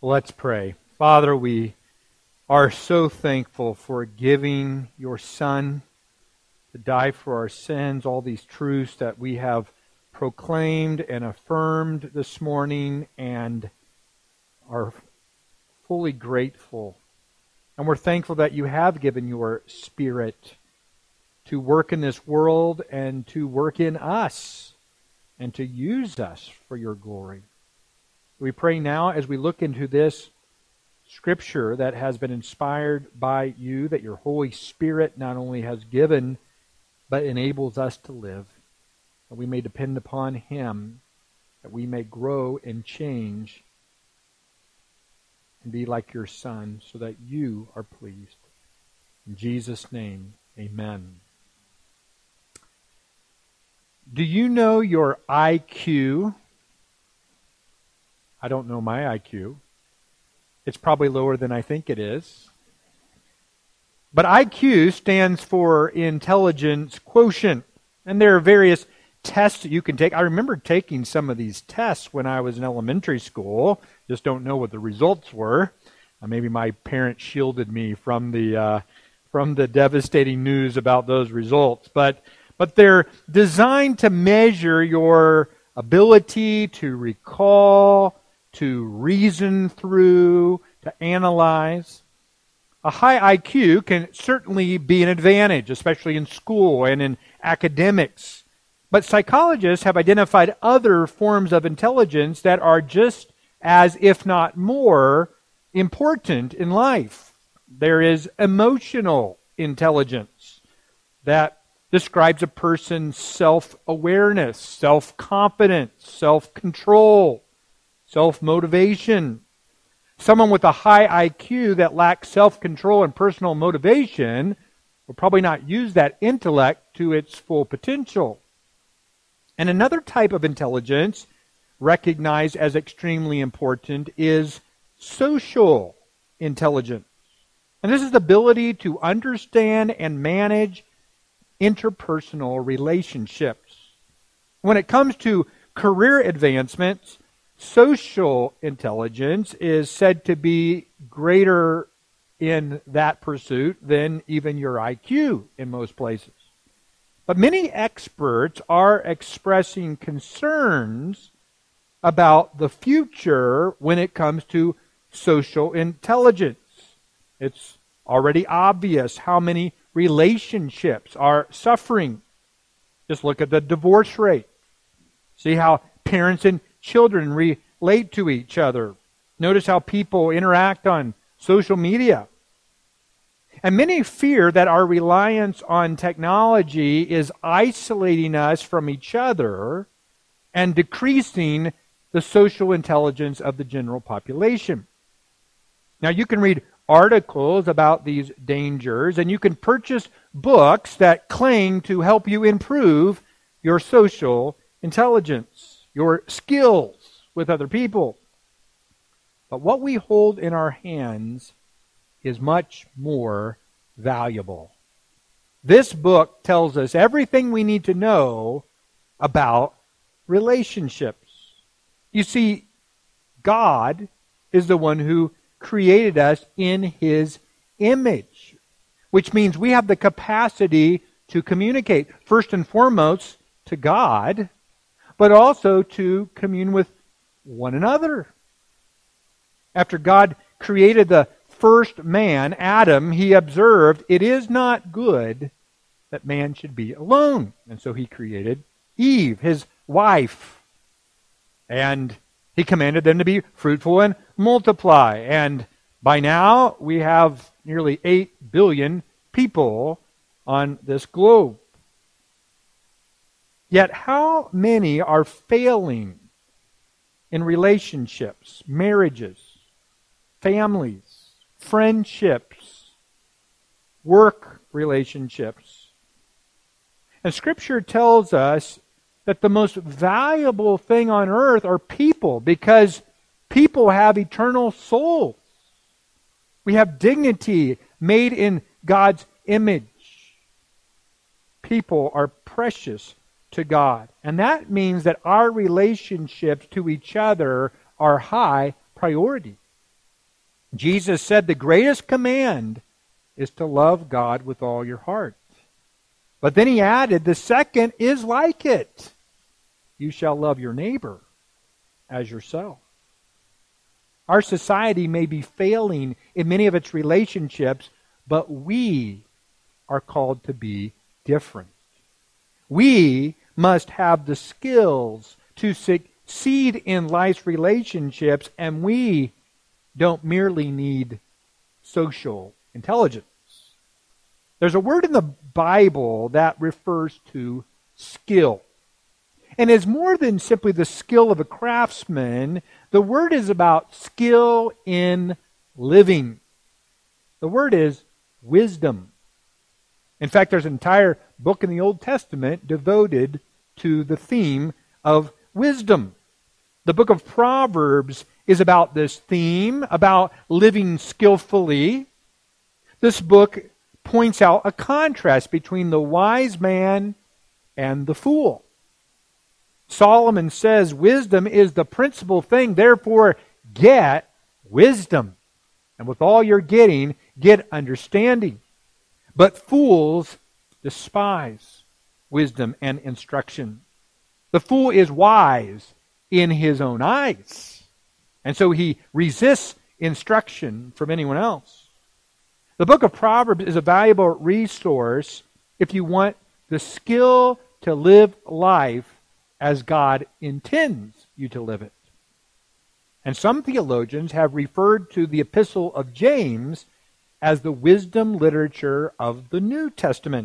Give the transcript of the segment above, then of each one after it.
Let's pray. Father, we are so thankful for giving your Son to die for our sins, all these truths that we have proclaimed and affirmed this morning, and are fully grateful. And we're thankful that you have given your Spirit to work in this world and to work in us and to use us for your glory. We pray now as we look into this Scripture that has been inspired by you, that your Holy Spirit not only has given, but enables us to live, that we may depend upon Him, that we may grow and change and be like your Son, so that you are pleased. In Jesus' name, amen. Do you know your IQ? I don't know my IQ. It's probably lower than I think it is. But IQ stands for intelligence quotient. And there are various tests that you can take. I remember taking some of these tests when I was in elementary school. Just don't know what the results were. Maybe my parents shielded me from the devastating news about those results. But they're designed to measure your ability to recall, to reason through, to analyze. A high IQ can certainly be an advantage, especially in school and in academics. But psychologists have identified other forms of intelligence that are just as, if not more, important in life. There is emotional intelligence that describes a person's self-awareness, self-confidence, self-control, self-motivation. Someone with a high IQ that lacks self-control and personal motivation will probably not use that intellect to its full potential. And another type of intelligence recognized as extremely important is social intelligence. And this is the ability to understand and manage interpersonal relationships. When it comes to career advancements, social intelligence is said to be greater in that pursuit than even your IQ in most places. But many experts are expressing concerns about the future when it comes to social intelligence. It's already obvious how many relationships are suffering. Just look at the divorce rate. See how parents and children relate to each other. Notice how people interact on social media. And many fear that our reliance on technology is isolating us from each other and decreasing the social intelligence of the general population. Now, you can read articles about these dangers, and you can purchase books that claim to help you improve your social intelligence, your skills with other people. But what we hold in our hands is much more valuable. This book tells us everything we need to know about relationships. You see, God is the one who created us in His image, which means we have the capacity to communicate, first and foremost, to God, but also to commune with one another. After God created the first man, Adam, He observed it is not good that man should be alone. And so He created Eve, his wife. And He commanded them to be fruitful and multiply. And by now, we have nearly 8 billion people on this globe. Yet how many are failing in relationships, marriages, families, friendships, work relationships? And Scripture tells us that the most valuable thing on earth are people, because people have eternal souls. We have dignity made in God's image. People are precious to God. And that means that our relationships to each other are high priority. Jesus said the greatest command is to love God with all your heart. But then he added, the second is like it. You shall love your neighbor as yourself. Our society may be failing in many of its relationships, but we are called to be different. We must have the skills to succeed in life's relationships, and we don't merely need social intelligence. There's a word in the Bible that refers to skill. And is more than simply the skill of a craftsman. The word is about skill in living. The word is wisdom. In fact, there's an entire book in the Old Testament devoted to the theme of wisdom. The book of Proverbs is about this theme, about living skillfully. This book points out a contrast between the wise man and the fool. Solomon says wisdom is the principal thing, therefore get wisdom. And with all you're getting, get understanding. But fools despise wisdom and instruction. The fool is wise in his own eyes, and so he resists instruction from anyone else. The book of Proverbs is a valuable resource if you want the skill to live life as God intends you to live it. And some theologians have referred to the epistle of James as the wisdom literature of the New Testament.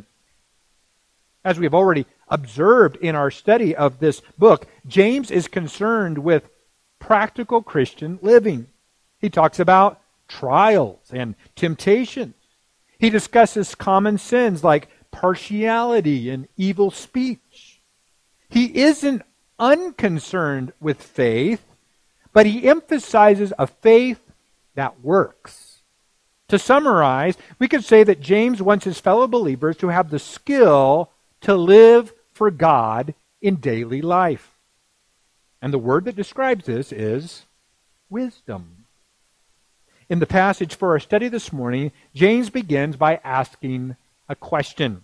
As we've already observed in our study of this book, James is concerned with practical Christian living. He talks about trials and temptations. He discusses common sins like partiality and evil speech. He isn't unconcerned with faith, but he emphasizes a faith that works. To summarize, we could say that James wants his fellow believers to have the skill to live for God in daily life. And the word that describes this is wisdom. In the passage for our study this morning, James begins by asking a question.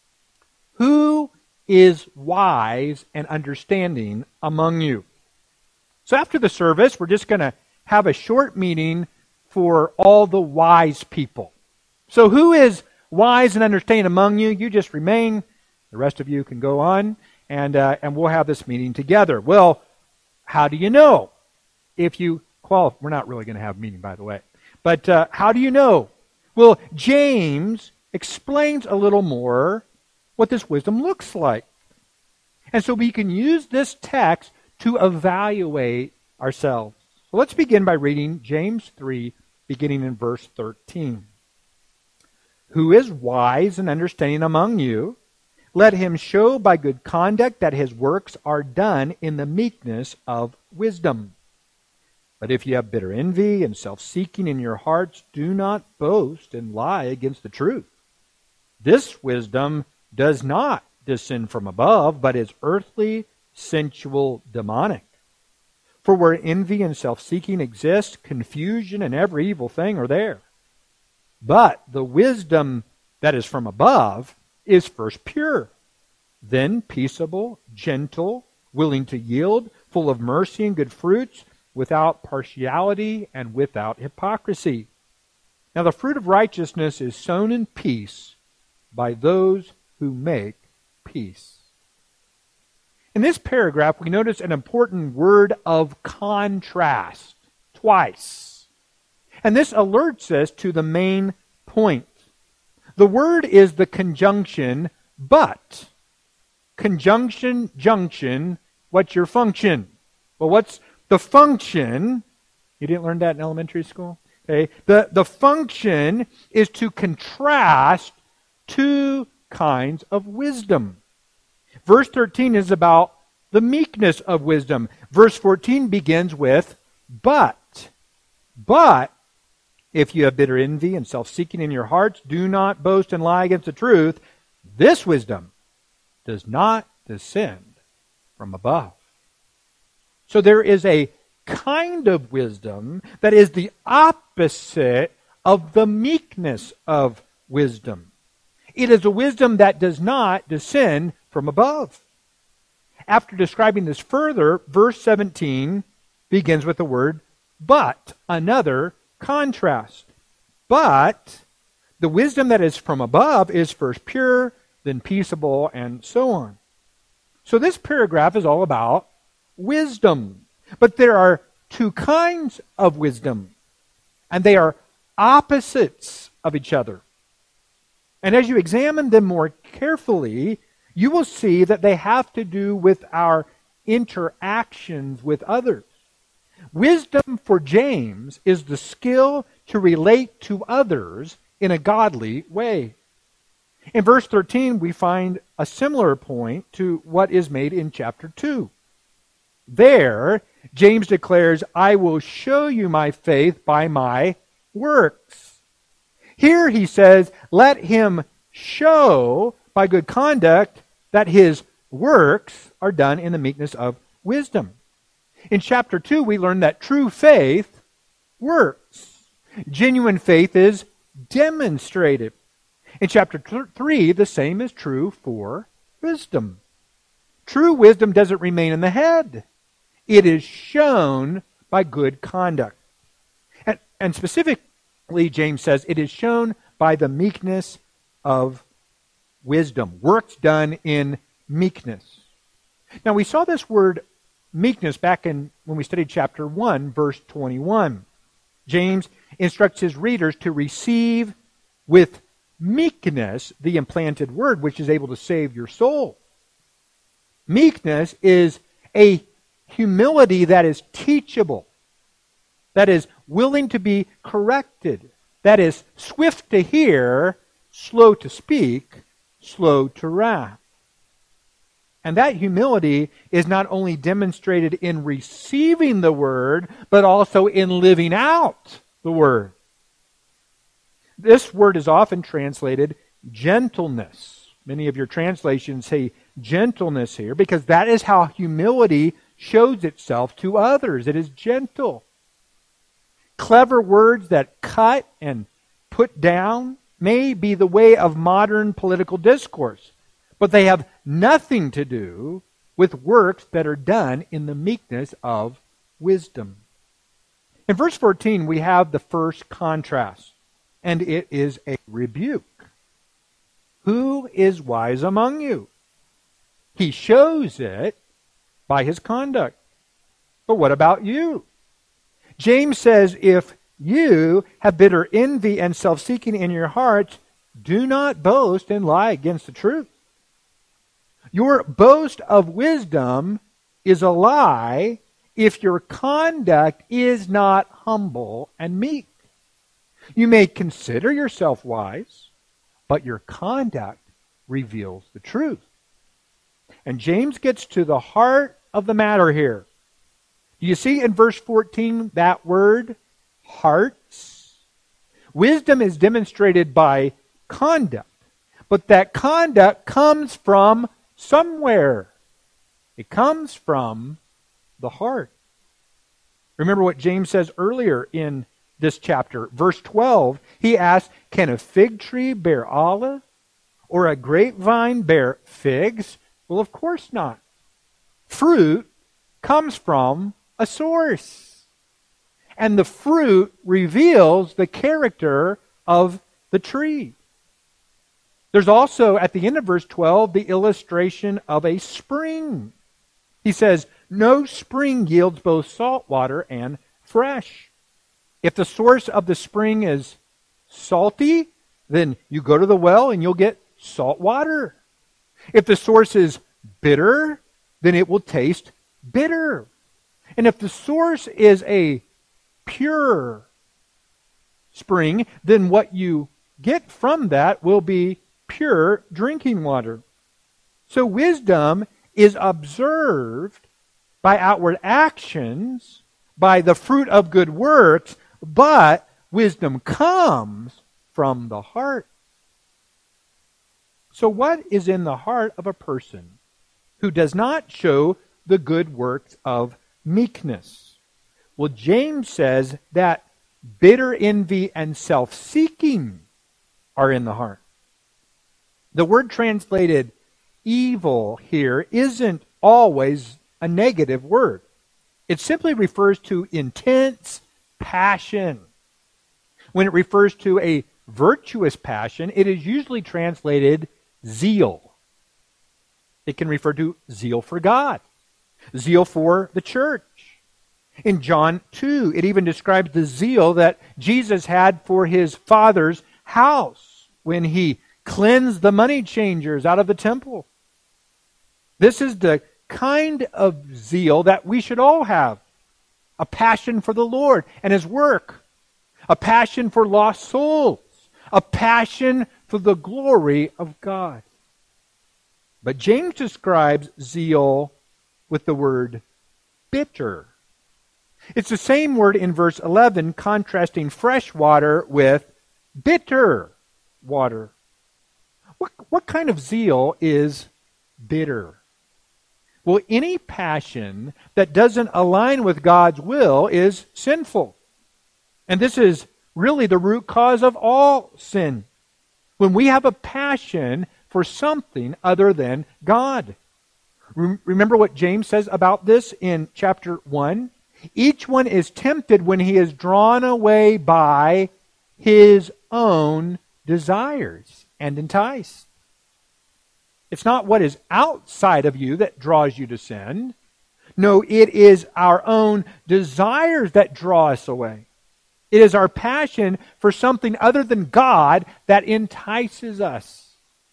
Who is wise and understanding among you? So after the service, we're just going to have a short meeting for all the wise people. So who is wise and understanding among you? You just remain. The rest of you can go on, and we'll have this meeting together. Well, how do you know? If you qualify, we're not really going to have a meeting, by the way. But how do you know? Well, James explains a little more what this wisdom looks like. And so we can use this text to evaluate ourselves. So let's begin by reading James 3, beginning in verse 13. Who is wise and understanding among you? Let him show by good conduct that his works are done in the meekness of wisdom. But if you have bitter envy and self-seeking in your hearts, do not boast and lie against the truth. This wisdom does not descend from above, but is earthly, sensual, demonic. For where envy and self-seeking exist, confusion and every evil thing are there. But the wisdom that is from above is first pure, then peaceable, gentle, willing to yield, full of mercy and good fruits, without partiality and without hypocrisy. Now the fruit of righteousness is sown in peace by those who make peace. In this paragraph, we notice an important word of contrast twice. And this alerts us to the main point. The word is the conjunction but. Conjunction, junction, what's your function? Well, what's the function? You didn't learn that in elementary school? Okay. The function is to contrast two kinds of wisdom. Verse 13 is about the meekness of wisdom. Verse 14 begins with, but if you have bitter envy and self-seeking in your hearts, do not boast and lie against the truth. This wisdom does not descend from above. So there is a kind of wisdom that is the opposite of the meekness of wisdom. It is a wisdom that does not descend from above. After describing this further, verse 17 begins with the word but, another contrast. But the wisdom that is from above is first pure, then peaceable, and so on. So this paragraph is all about wisdom. But there are two kinds of wisdom, and they are opposites of each other. And as you examine them more carefully, you will see that they have to do with our interactions with others. Wisdom for James is the skill to relate to others in a godly way. In verse 13, we find a similar point to what is made in chapter 2. There, James declares, I will show you my faith by my works. Here he says, let him show by good conduct that his works are done in the meekness of wisdom. In chapter 2, we learn that true faith works. Genuine faith is demonstrated. In chapter 3, the same is true for wisdom. True wisdom doesn't remain in the head. It is shown by good conduct. And specifically, James says, it is shown by the meekness of wisdom. Works done in meekness. Now, we saw this word meekness back when we studied chapter 1, verse 21. James instructs his readers to receive with meekness the implanted word, which is able to save your soul. Meekness is a humility that is teachable, that is willing to be corrected, that is swift to hear, slow to speak, slow to wrath. And that humility is not only demonstrated in receiving the word, but also in living out the word. This word is often translated gentleness. Many of your translations say gentleness here because that is how humility shows itself to others. It is gentle. Clever words that cut and put down may be the way of modern political discourse, but they have nothing to do with works that are done in the meekness of wisdom. In verse 14, we have the first contrast, and it is a rebuke. Who is wise among you? He shows it by his conduct. But what about you? James says, if you have bitter envy and self-seeking in your hearts, do not boast and lie against the truth. Your boast of wisdom is a lie if your conduct is not humble and meek. You may consider yourself wise, but your conduct reveals the truth. And James gets to the heart of the matter here. Do you see in verse 14 that word, hearts? Wisdom is demonstrated by conduct, but that conduct comes from somewhere. It comes from the heart. Remember what James says earlier in this chapter. Verse 12, he asks, can a fig tree bear olive or a grapevine bear figs? Well, of course not. Fruit comes from a source. And the fruit reveals the character of the tree. There's also, at the end of verse 12, the illustration of a spring. He says, no spring yields both salt water and fresh. If the source of the spring is salty, then you go to the well and you'll get salt water. If the source is bitter, then it will taste bitter. And if the source is a pure spring, then what you get from that will be pure drinking water. So wisdom is observed by outward actions, by the fruit of good works, but wisdom comes from the heart. So what is in the heart of a person who does not show the good works of meekness? Well, James says that bitter envy and self-seeking are in the heart. The word translated evil here isn't always a negative word. It simply refers to intense passion. When it refers to a virtuous passion, it is usually translated zeal. It can refer to zeal for God, zeal for the church. In John 2, it even describes the zeal that Jesus had for his Father's house when he cleansed the money changers out of the temple. This is the kind of zeal that we should all have. A passion for the Lord and his work. A passion for lost souls. A passion for the glory of God. But James describes zeal with the word bitter. It's the same word in verse 11, contrasting fresh water with bitter water. What kind of zeal is bitter? Well, any passion that doesn't align with God's will is sinful. And this is really the root cause of all sin. When we have a passion for something other than God. Remember what James says about this in chapter 1? Each one is tempted when he is drawn away by his own desires and enticed. It's not what is outside of you that draws you to sin. No, it is our own desires that draw us away. It is our passion for something other than God that entices us.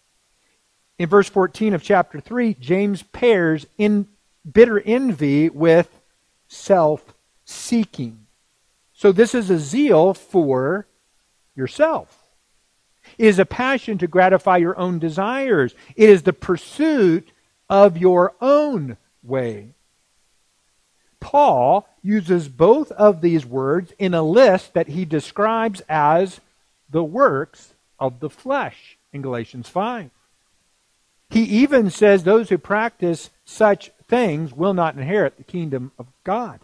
In verse 14 of chapter 3, James pairs in bitter envy with self-seeking. So this is a zeal for yourself. It is a passion to gratify your own desires. It is the pursuit of your own way. Paul uses both of these words in a list that he describes as the works of the flesh in Galatians 5. He even says those who practice such things will not inherit the kingdom of God.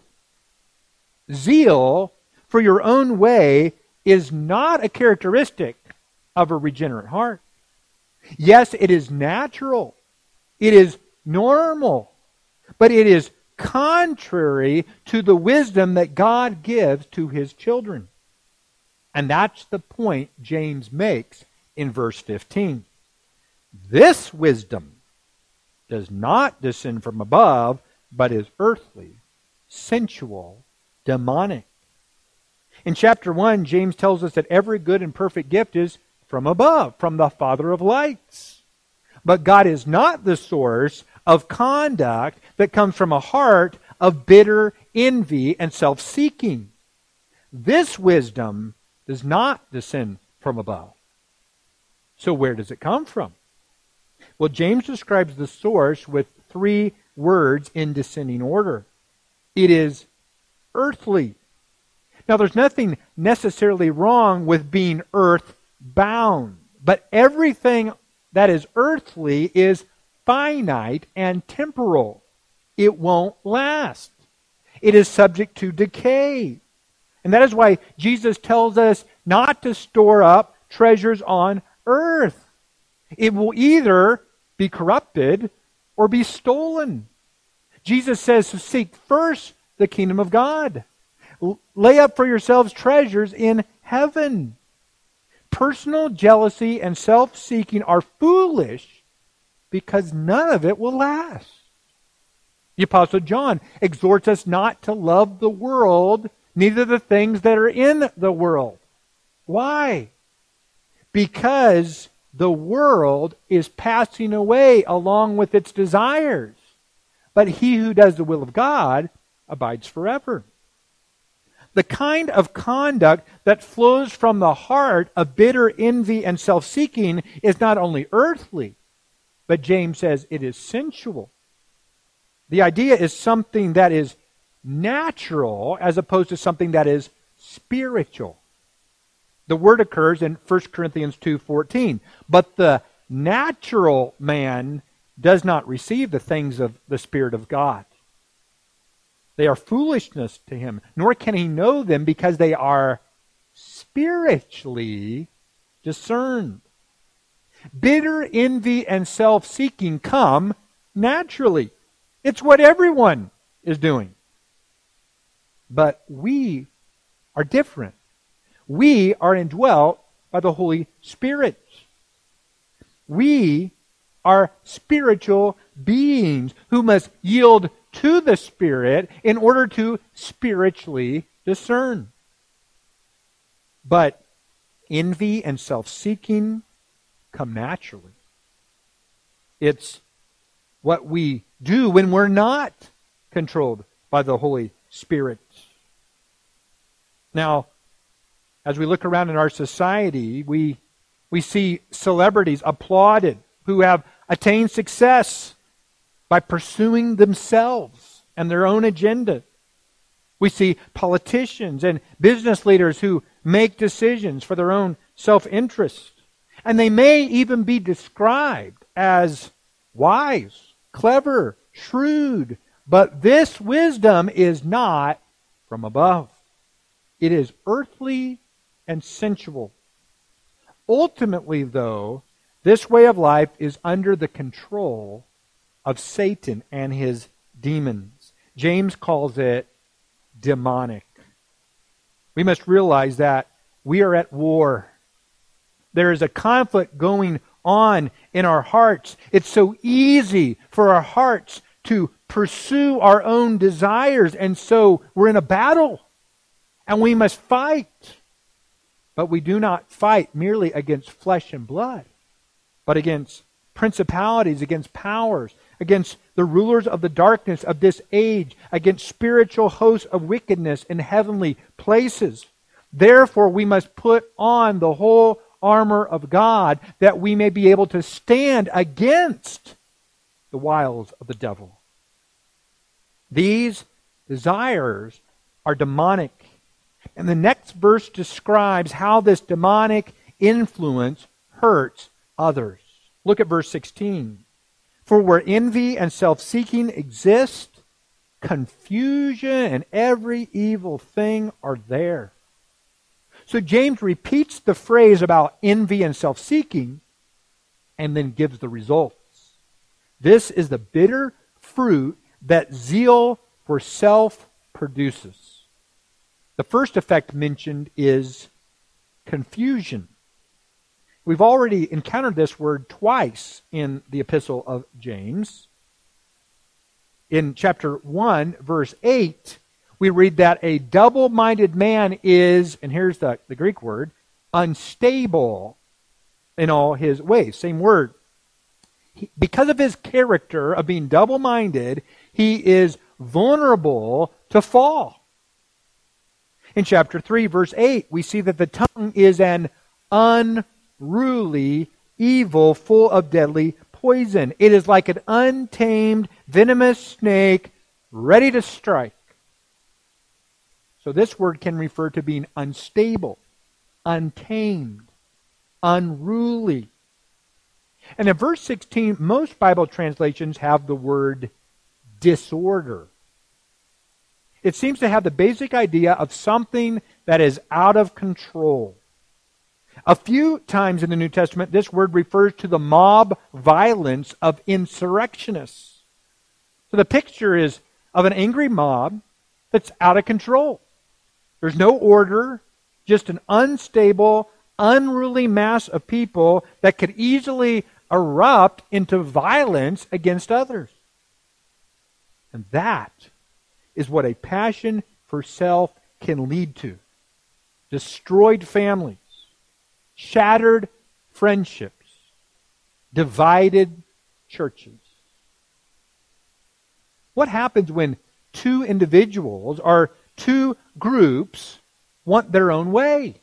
Zeal for your own way is not a characteristic of a regenerate heart. Yes, it is natural. It is normal. But it is contrary to the wisdom that God gives to his children. And that's the point James makes in verse 15. This wisdom does not descend from above, but is earthly, sensual, demonic. In chapter 1, James tells us that every good and perfect gift is from above, from the Father of lights. But God is not the source of conduct that comes from a heart of bitter envy and self-seeking. This wisdom does not descend from above. So where does it come from? Well, James describes the source with 3 words in descending order. It is earthly. Now, there's nothing necessarily wrong with being earth-bound, but everything that is earthly is finite and temporal. It won't last. It is subject to decay. And that is why Jesus tells us not to store up treasures on earth. It will either be corrupted or be stolen. Jesus says to seek first the kingdom of God. Lay up for yourselves treasures in heaven. Personal jealousy and self-seeking are foolish because none of it will last. The Apostle John exhorts us not to love the world, neither the things that are in the world. Why? Because the world is passing away along with its desires. But he who does the will of God abides forever. The kind of conduct that flows from the heart of bitter envy and self-seeking is not only earthly, but James says it is sensual. The idea is something that is natural as opposed to something that is spiritual. The word occurs in 1 Corinthians 2:14. But the natural man does not receive the things of the Spirit of God. They are foolishness to him, nor can he know them because they are spiritually discerned. Bitter envy and self-seeking come naturally. It's what everyone is doing. But we are different. We are indwelt by the Holy Spirit. We are spiritual beings who must yield to the Spirit in order to spiritually discern. But envy and self-seeking come naturally. It's what we do when we're not controlled by the Holy Spirit. Now, as we look around in our society, we see celebrities applauded who have attained success by pursuing themselves and their own agenda. We see politicians and business leaders who make decisions for their own self-interest. And they may even be described as wise, clever, shrewd. But this wisdom is not from above. It is earthly and sensual. Ultimately, though, this way of life is under the control of Satan and his demons. James calls it demonic. We must realize that we are at war. There is a conflict going on in our hearts. It's so easy for our hearts to pursue our own desires, and so we're in a battle, and we must fight. But we do not fight merely against flesh and blood, but against principalities, against powers, against the rulers of the darkness of this age, against spiritual hosts of wickedness in heavenly places. Therefore, we must put on the whole armor of God that we may be able to stand against the wiles of the devil. These desires are demonic. And the next verse describes how this demonic influence hurts others. Look at verse 16. For where envy and self-seeking exist, confusion and every evil thing are there. So James repeats the phrase about envy and self-seeking and then gives the results. This is the bitter fruit that zeal for self produces. The first effect mentioned is confusion. We've already encountered this word twice in the epistle of James. In chapter 1, verse 8, we read that a double-minded man is, and here's the Greek word, unstable in all his ways. Same word. Because of his character of being double-minded, he is vulnerable to fall. In chapter 3, verse 8, we see that the tongue is an unruly evil full of deadly poison. It is like an untamed, venomous snake ready to strike. So this word can refer to being unstable, untamed, unruly. And in verse 16, most Bible translations have the word disorder. It seems to have the basic idea of something that is out of control. A few times in the New Testament, this word refers to the mob violence of insurrectionists. So the picture is of an angry mob that's out of control. There's no order, just an unstable, unruly mass of people that could easily erupt into violence against others. And that is what a passion for self can lead to. Destroyed families, shattered friendships, divided churches. What happens when two individuals or two groups want their own way?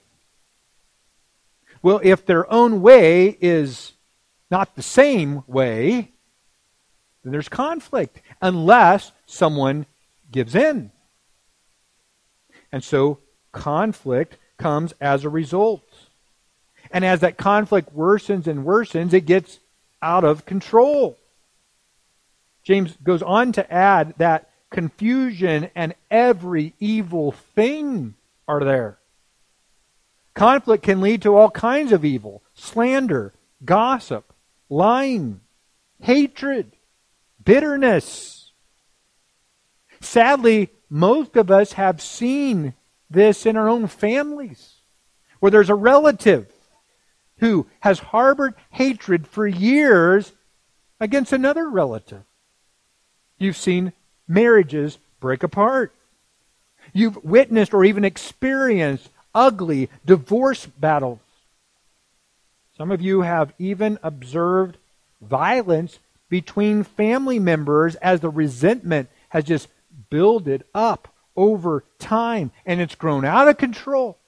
Well, if their own way is not the same way, then there's conflict unless someone gives in. And so conflict comes as a result. And as that conflict worsens and worsens, it gets out of control. James goes on to add that confusion, and every evil thing are there. Conflict can lead to all kinds of evil: slander, gossip, lying, hatred, bitterness. Sadly, most of us have seen this in our own families, where there's a relative who has harbored hatred for years against another relative. You've seen marriages break apart. You've witnessed or even experienced ugly divorce battles. Some of you have even observed violence between family members as the resentment has just builded up over time and it's grown out of control.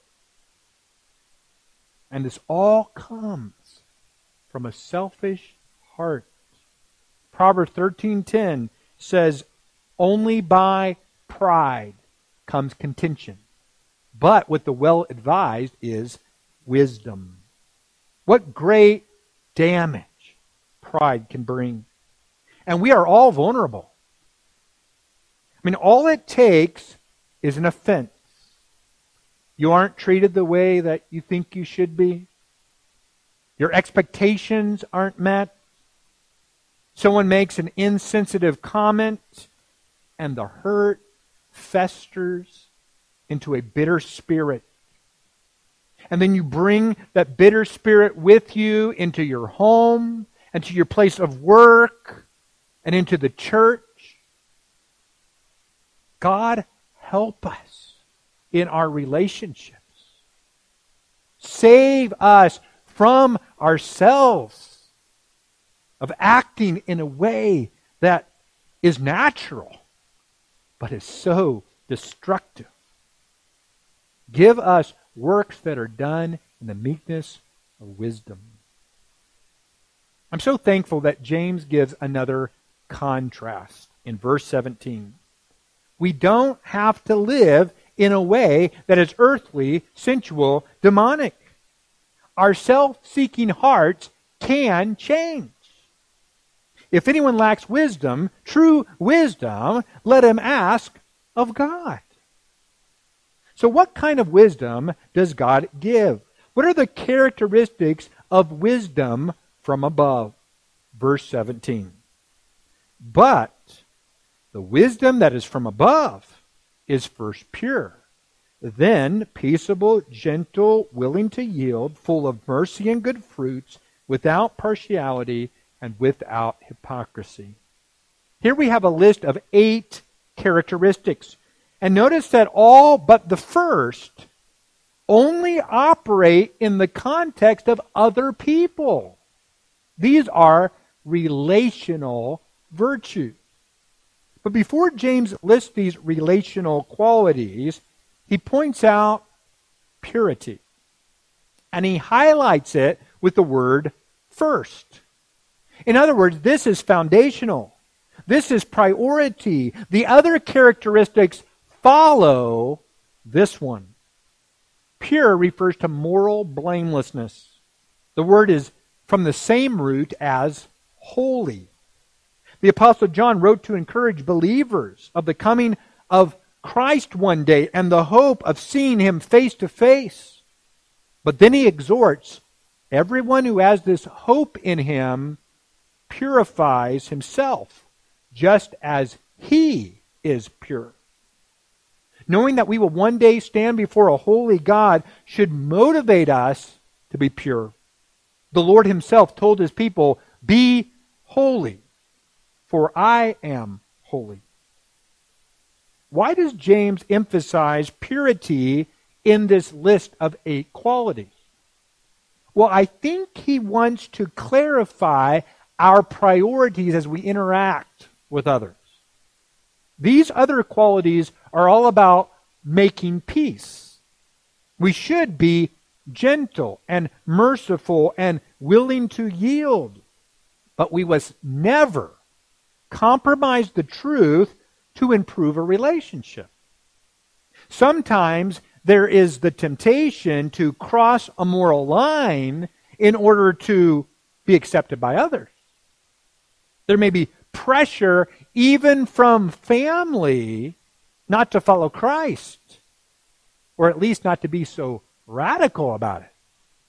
And this all comes from a selfish heart. Proverbs 13:10 says, "Only by pride comes contention, but with the well-advised is wisdom." What great damage pride can bring. And we are all vulnerable. I mean, all it takes is an offense. You aren't treated the way that you think you should be. Your expectations aren't met. Someone makes an insensitive comment, and the hurt festers into a bitter spirit. And then you bring that bitter spirit with you into your home, and to your place of work, and into the church. God, help us in our relationships. Save us from ourselves of acting in a way that is natural, but is so destructive. Give us works that are done in the meekness of wisdom. I'm so thankful that James gives another contrast in verse 17. We don't have to live in a way that is earthly, sensual, demonic. Our self-seeking hearts can change. If anyone lacks wisdom, true wisdom, let him ask of God. So what kind of wisdom does God give? What are the characteristics of wisdom from above? Verse 17. But the wisdom that is from above is first pure, then peaceable, gentle, willing to yield, full of mercy and good fruits, without partiality and without hypocrisy. Here we have a list of 8 characteristics. And notice that all but the first only operate in the context of other people. These are relational virtues. But before James lists these relational qualities, he points out purity. And he highlights it with the word first. In other words, this is foundational. This is priority. The other characteristics follow this one. Pure refers to moral blamelessness. The word is from the same root as holy. The Apostle John wrote to encourage believers of the coming of Christ one day and the hope of seeing him face to face. But then he exhorts everyone who has this hope in him purifies himself just as he is pure. Knowing that we will one day stand before a holy God should motivate us to be pure. The Lord himself told his people, "Be holy, for I am holy." Why does James emphasize purity in this list of 8 qualities? Well, I think he wants to clarify our priorities as we interact with others. These other qualities are all about making peace. We should be gentle and merciful and willing to yield. But we must never compromise the truth to improve a relationship. Sometimes there is the temptation to cross a moral line in order to be accepted by others. There may be pressure, even from family, not to follow Christ, or at least not to be so radical about it.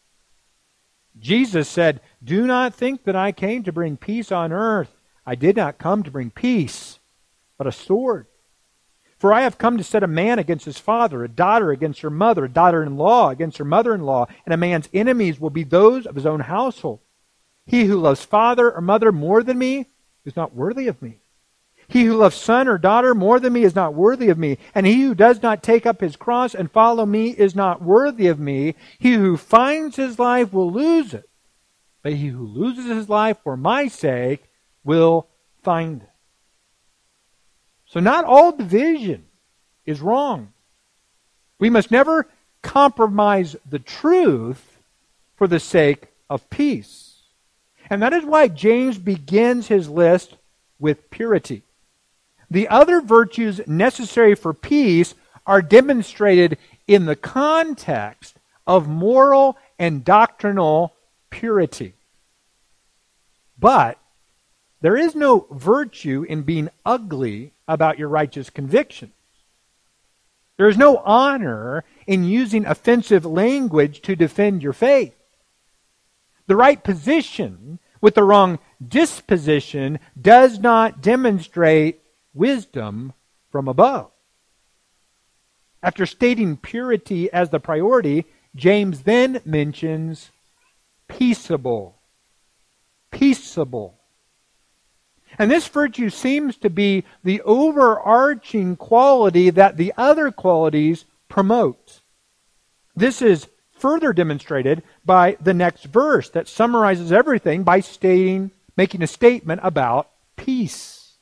Jesus said, "Do not think that I came to bring peace on earth. I did not come to bring peace, but a sword. For I have come to set a man against his father, a daughter against her mother, a daughter-in-law against her mother-in-law, and a man's enemies will be those of his own household. He who loves father or mother more than me is not worthy of me. He who loves son or daughter more than me is not worthy of me. And he who does not take up his cross and follow me is not worthy of me. He who finds his life will lose it, but he who loses his life for my sake will find it." So not all division is wrong. We must never compromise the truth for the sake of peace. And that is why James begins his list with purity. The other virtues necessary for peace are demonstrated in the context of moral and doctrinal purity. But there is no virtue in being ugly about your righteous convictions. There is no honor in using offensive language to defend your faith. The right position with the wrong disposition does not demonstrate wisdom from above. After stating purity as the priority, James then mentions peaceable. Peaceable. And this virtue seems to be the overarching quality that the other qualities promote. This is further demonstrated by the next verse that summarizes everything by making a statement about peace.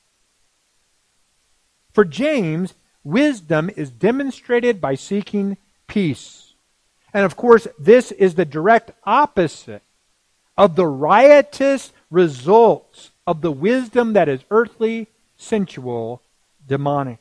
For James, wisdom is demonstrated by seeking peace. And of course, this is the direct opposite of the riotous results of the wisdom that is earthly, sensual, demonic.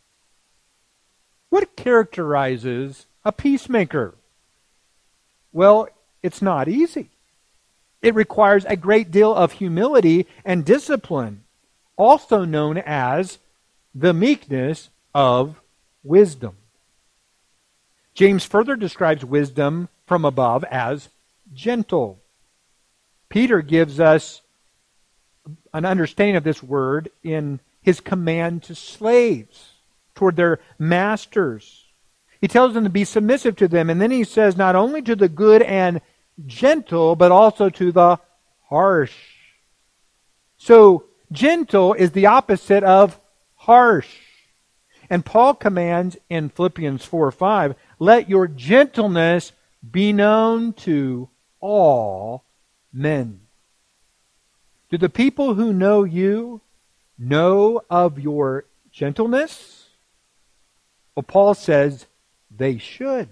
What characterizes a peacemaker? Well, it's not easy. It requires a great deal of humility and discipline, also known as the meekness of wisdom. James further describes wisdom from above as gentle. Peter gives us an understanding of this word in his command to slaves toward their masters. He tells them to be submissive to them, and then he says not only to the good and gentle, but also to the harsh. So, gentle is the opposite of harsh. And Paul commands in Philippians 4:5, "Let your gentleness be known to all men." Do the people who know you know of your gentleness? Well, Paul says they should.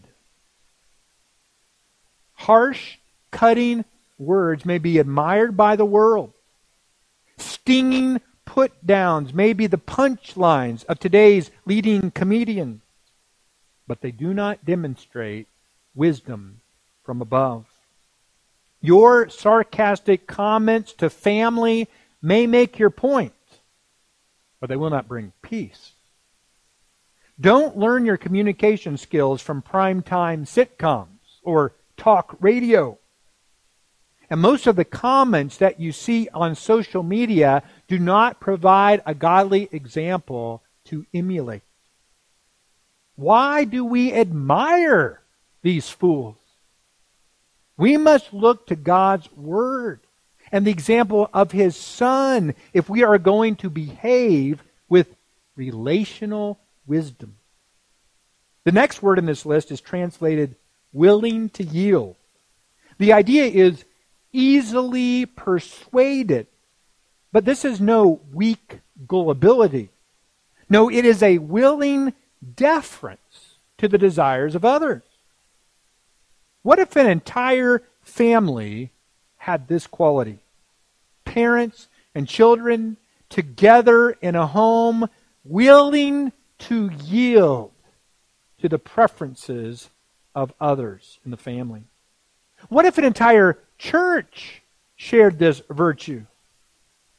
Harsh, cutting words may be admired by the world. Stinging put-downs may be the punchlines of today's leading comedian, but they do not demonstrate wisdom from above. Your sarcastic comments to family may make your point, but they will not bring peace. Don't learn your communication skills from primetime sitcoms or talk radio. And most of the comments that you see on social media do not provide a godly example to emulate. Why do we admire these fools? We must look to God's Word and the example of His Son if we are going to behave with relational wisdom. The next word in this list is translated willing to yield. The idea is easily persuaded. But this is no weak gullibility. No, it is a willing deference to the desires of others. What if an entire family had this quality? Parents and children together in a home, willing to yield to the preferences of others in the family. What if an entire church shared this virtue?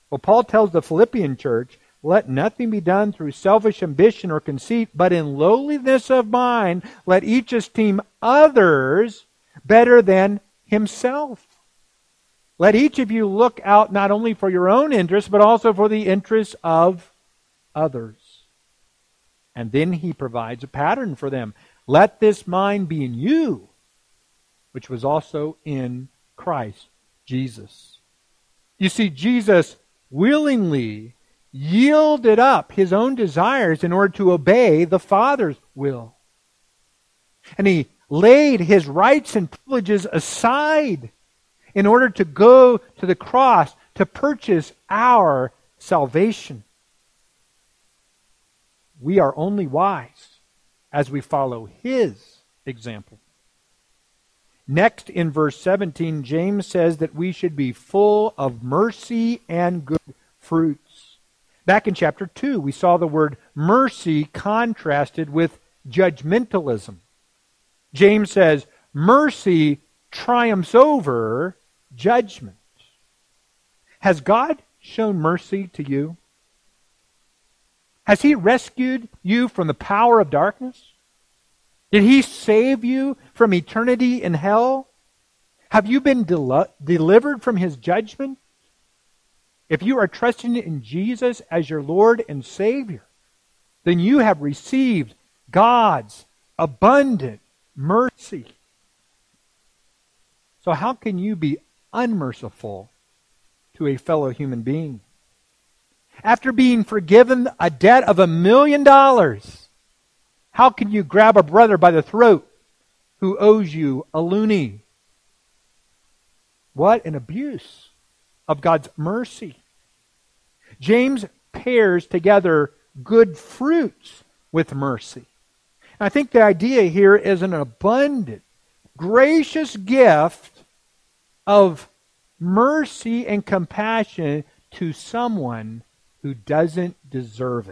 Well, Paul tells the Philippian church, let nothing be done through selfish ambition or conceit, but in lowliness of mind, let each esteem others better than himself. Let each of you look out not only for your own interests, but also for the interests of others. And then he provides a pattern for them. Let this mind be in you, which was also in Christ Jesus. You see, Jesus willingly yielded up his own desires in order to obey the Father's will. And he laid his rights and privileges aside in order to go to the cross to purchase our salvation. We are only wise as we follow his example. Next, in verse 17, James says that we should be full of mercy and good fruits. Back in chapter 2, we saw the word mercy contrasted with judgmentalism. James says, mercy triumphs over judgment. Has God shown mercy to you? Has he rescued you from the power of darkness? Did he save you from eternity in hell? Have you been delivered from his judgment? If you are trusting in Jesus as your Lord and Savior, then you have received God's abundant mercy. So how can you be unmerciful to a fellow human being? After being forgiven a debt of $1 million, how can you grab a brother by the throat who owes you a loonie? What an abuse of God's mercy. James pairs together good fruits with mercy. And I think the idea here is an abundant, gracious gift of mercy and compassion to someone who doesn't deserve it.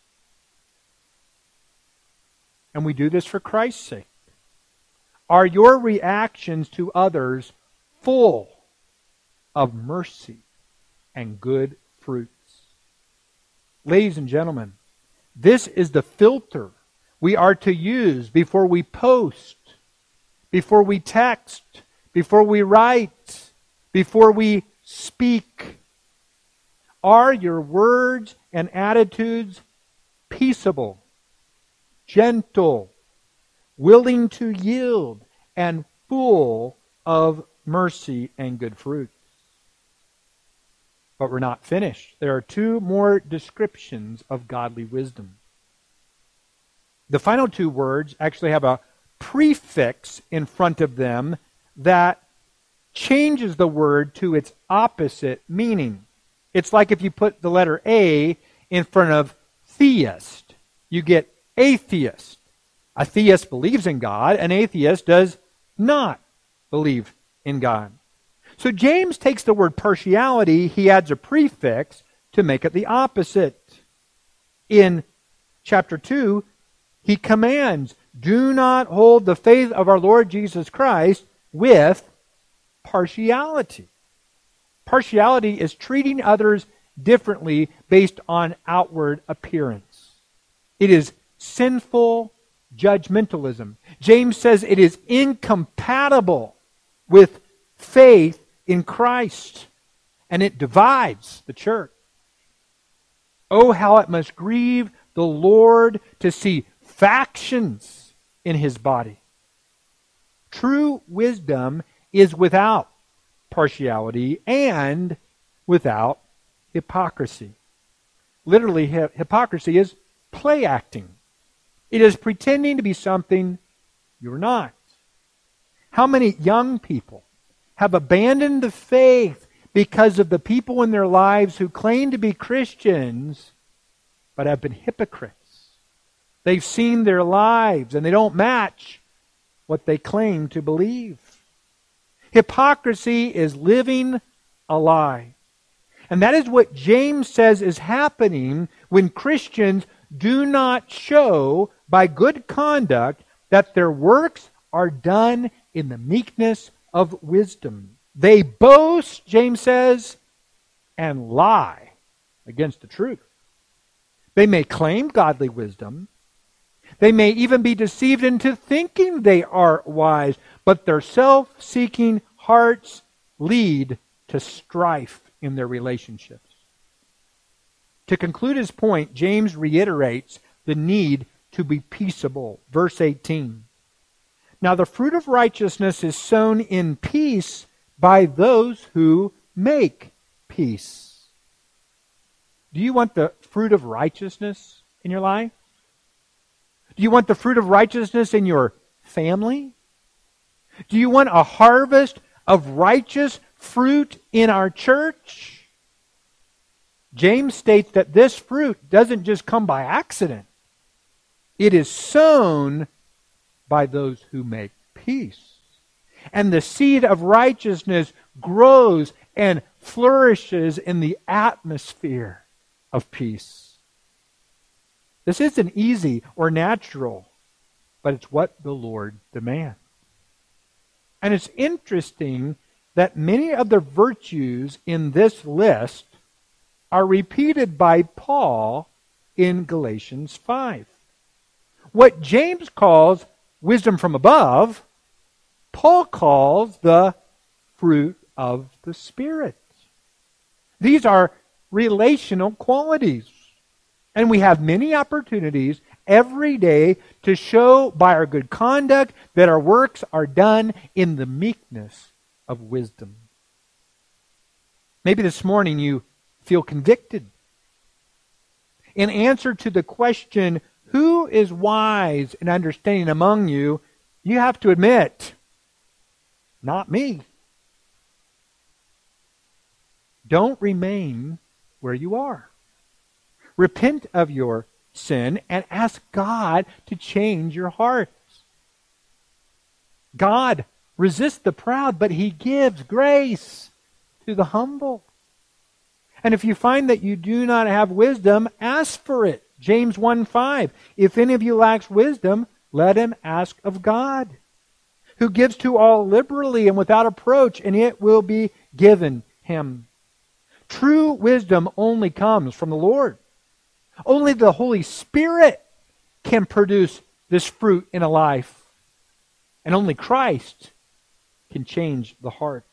And we do this for Christ's sake. Are your reactions to others full of mercy and good fruits? Ladies and gentlemen, this is the filter we are to use before we post, before we text, before we write, before we speak. Are your words and attitudes peaceable, gentle, willing to yield, and full of mercy and good fruits? But we're not finished. There are two more descriptions of godly wisdom. The final two words actually have a prefix in front of them that changes the word to its opposite meaning. It's like if you put the letter A in front of theist, you get atheist. A theist believes in God, an atheist does not believe in God. So James takes the word partiality, he adds a prefix to make it the opposite. In chapter 2, he commands, do not hold the faith of our Lord Jesus Christ with partiality. Partiality is treating others differently based on outward appearance. It is sinful judgmentalism. James says it is incompatible with faith in Christ, and it divides the church. Oh, how it must grieve the Lord to see factions in his body. True wisdom is without partiality and without hypocrisy. Literally, hypocrisy is play acting. It is pretending to be something you're not. How many young people have abandoned the faith because of the people in their lives who claim to be Christians but have been hypocrites? They've seen their lives and they don't match what they claim to believe. Hypocrisy is living a lie. And that is what James says is happening when Christians do not show by good conduct that their works are done in the meekness of wisdom. They boast, James says, and lie against the truth. They may claim godly wisdom. They may even be deceived into thinking they are wise, but their self-seeking hearts lead to strife in their relationships. To conclude his point, James reiterates the need to be peaceable. Verse 18. Now the fruit of righteousness is sown in peace by those who make peace. Do you want the fruit of righteousness in your life? Do you want the fruit of righteousness in your family? Do you want a harvest of righteous fruit in our church? James states that this fruit doesn't just come by accident. It is sown by those who make peace. And the seed of righteousness grows and flourishes in the atmosphere of peace. This isn't easy or natural, but it's what the Lord demands. And it's interesting that many of the virtues in this list are repeated by Paul in Galatians 5. What James calls wisdom from above, Paul calls the fruit of the Spirit. These are relational qualities. And we have many opportunities every day to show by our good conduct that our works are done in the meekness of wisdom. Maybe this morning you feel convicted. In answer to the question, who is wise and understanding among you, you have to admit, not me. Don't remain where you are. Repent of your sin and ask God to change your hearts. God resists the proud, but He gives grace to the humble. And if you find that you do not have wisdom, ask for it. James 1:5. If any of you lacks wisdom, let him ask of God, who gives to all liberally and without reproach, and it will be given him. True wisdom only comes from the Lord. Only the Holy Spirit can produce this fruit in a life. And only Christ can change the heart.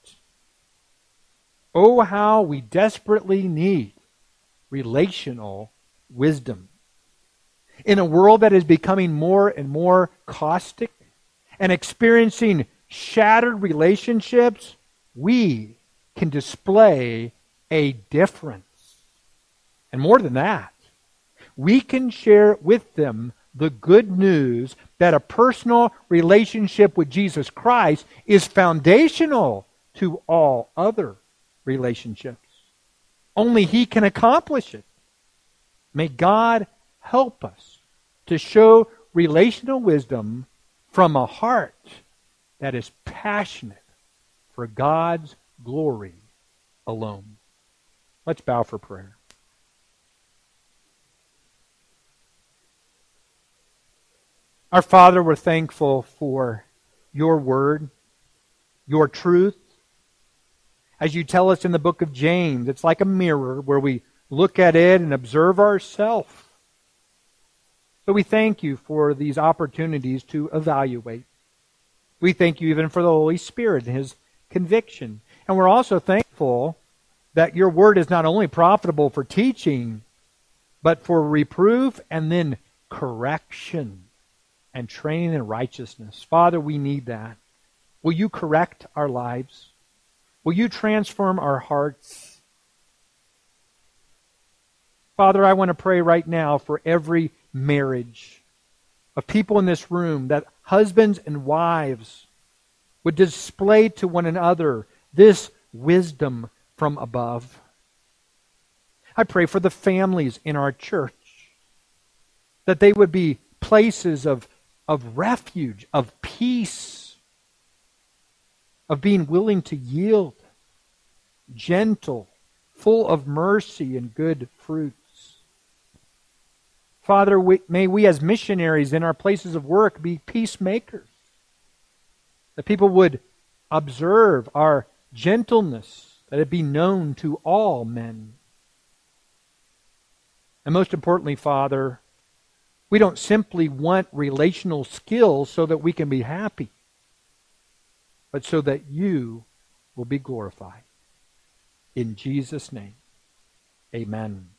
Oh, how we desperately need relational wisdom. In a world that is becoming more and more caustic and experiencing shattered relationships, we can display a difference. And more than that, we can share with them the good news that a personal relationship with Jesus Christ is foundational to all other relationships. Only He can accomplish it. May God help us to show relational wisdom from a heart that is passionate for God's glory alone. Let's bow for prayer. Our Father, we're thankful for your word, your truth. As you tell us in the book of James, it's like a mirror where we look at it and observe ourselves. So we thank you for these opportunities to evaluate. We thank you even for the Holy Spirit and His conviction. And we're also thankful that your word is not only profitable for teaching, but for reproof and then correction and training in righteousness. Father, we need that. Will you correct our lives? Will you transform our hearts? Father, I want to pray right now for every marriage of people in this room, that husbands and wives would display to one another this wisdom from above. I pray for the families in our church, that they would be places of refuge, of peace, of being willing to yield, gentle, full of mercy and good fruits. Father, may we as missionaries in our places of work be peacemakers, that people would observe our gentleness that it be known to all men. And most importantly, Father, we don't simply want relational skills so that we can be happy, but so that you will be glorified. In Jesus' name, amen.